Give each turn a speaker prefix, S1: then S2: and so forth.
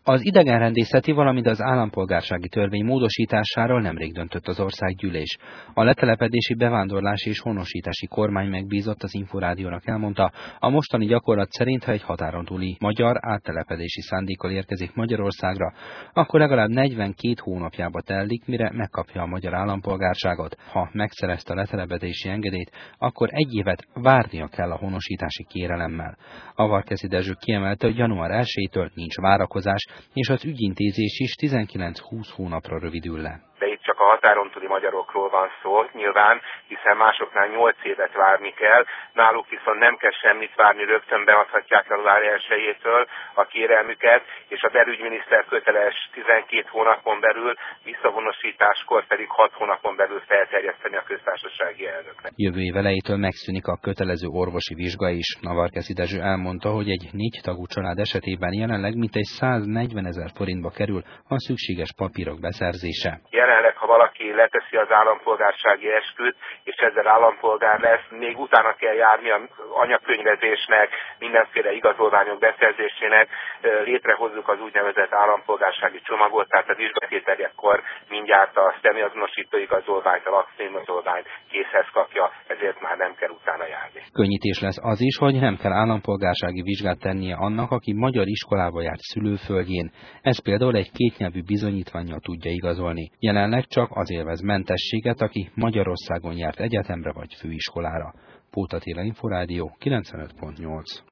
S1: Az idegenrendészeti, valamint az állampolgársági törvény módosításáról nemrég döntött az országgyűlés. A letelepedési, bevándorlási és honosítási kormány megbízott az Inforádiónak elmondta, a mostani gyakorlat szerint, ha egy határon túli magyar áttelepedési szándékkal érkezik Magyarországra, akkor legalább 42 hónapjába telik, mire megkapja a magyar állampolgárságot. Ha megszerezte a letelepedési engedélyt, akkor 1 évet várnia kell a honosítási kérelemmel. Avarkeszi Dezső kiemelte, hogy január 1-től nincs várakozás, és az ügyintézés is 19-20 hónapra rövidül le.
S2: De itt csak a határon túli magyarokról van szó, nyilván, hiszen másoknál 8 évet várni kell, náluk viszont nem kell semmit várni, rögtön beadhatják január 1-től a kérelmüket, és a belügyminiszter köteles 12 hónapon belül, visszavonosításkor pedig 6 hónapon belül felterjeszteni a köztársasági elnöknek.
S1: Jövő év elejétől megszűnik a kötelező orvosi vizsga is. Avarkeszi Dezső elmondta, hogy egy 4 tagú család esetében jelenleg mintegy 140 000 forintba kerül a szükséges papírok beszerzése.
S2: Jelenleg, ha valaki leteszi az állampolgársági esküt, és ezzel állampolgár lesz, még utána kell járni az anyakönyvezésnek, mindenféle igazolványok beszerzésének, létrehozzuk az úgynevezett állampolgársági csomagot, tehát a vizsgatételekkor mindjárt a személyazonosító igazolványt, a lakcímigazolványt készhez kapja, ezért már nem kell utána járni.
S1: Könnyítés lesz az is, hogy nem kell állampolgársági vizsgát tennie annak, aki magyar iskolába járt szülőföldjén. Ez például egy kétnyelvű bizonyítvánnyal tudja igazolni. Jelenleg csak az élvez mentességet, aki Magyarországon járt egyetemre vagy főiskolára. Póta Attila, Inforádió 95.8.